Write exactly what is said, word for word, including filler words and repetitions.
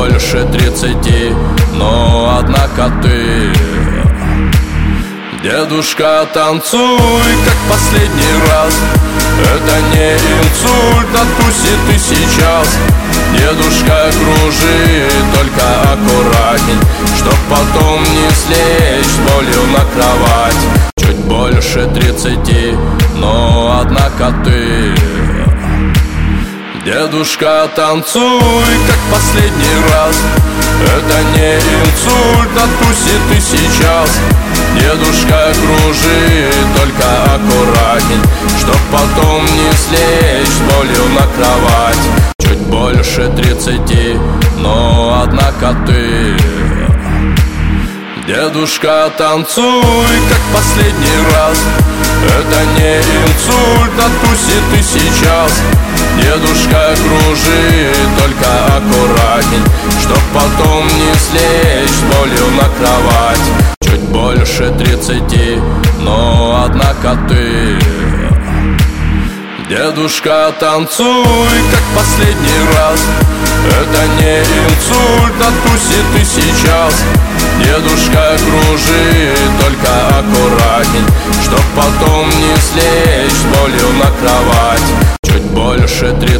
больше тридцати, но однако ты. Дедушка, танцуй, как последний раз. Это не инсульт, отпусти ты сейчас. Дедушка, кружи, только аккуратней, чтоб потом не слечь с болью на кровать. Чуть больше тридцати, но однако ты. Дедушка, танцуй, как последний раз. Это не инсульт, отпусти ты сейчас. Дедушка, кружи, только аккуратней, чтоб потом не слечь с болью на кровать. Чуть больше тридцати, но однако ты. Дедушка, танцуй, как последний раз. Это не инсульт, отпусти ты сейчас. Дедушка, кружи, только аккуратней, чтоб потом не слечь с болью на кровать. Чуть больше тридцати, но однако ты. Дедушка, танцуй, как последний раз. Это не инсульт, отпусти ты сейчас. Дедушка, кружи, только аккуратней, чтоб потом не слечь с болью на кровать. Чуть больше тридцати.